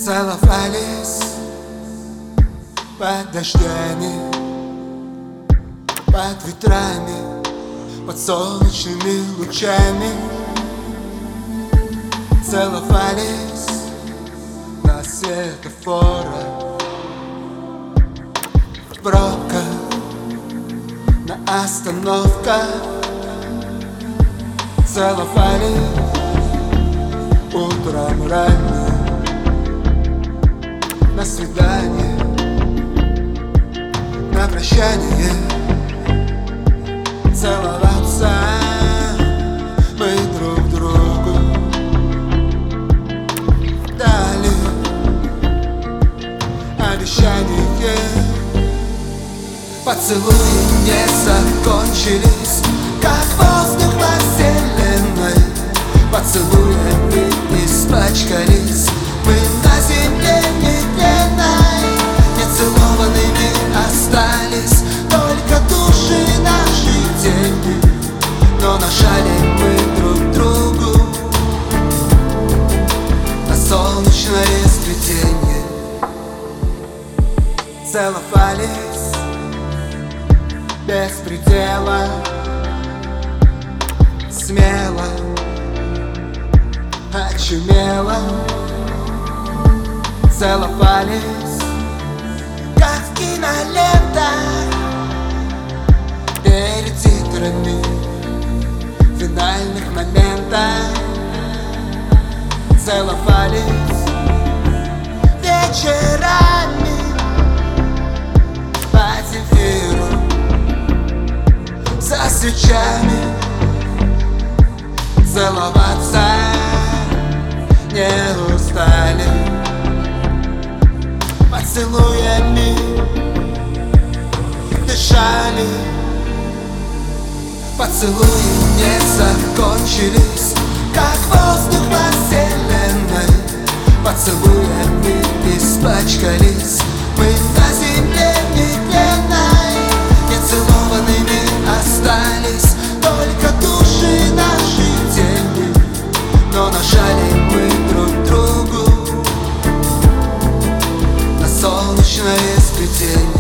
Целовались под дождями, под ветрами, под солнечными лучами. Целовались на светофорах, в пробках, на остановках. Целовались утром ранним на свидание, на прощание. Целоваться мы друг другу дали обещание. Поцелуи не закончились, как воздух во вселенной. Поцелуями испачкались мы на земле нетленной. Нецелованными остались только души наши тени, но нажали мы друг другу на солнечное сплетение. Целовались без предела, смело, очумело. Целовались, как в кинолентах, перед титрами финальных моментах. Целовались вечерами по зефиру со свечами. Целоваться не устали, поцелуями дышали. Поцелуи не закончились, как воздух во вселенной. Поцелуями испачкались мы на земле нетленной. Нецелованными остались только души наши тени, но нажали мы друг другу на солнечное сплетение.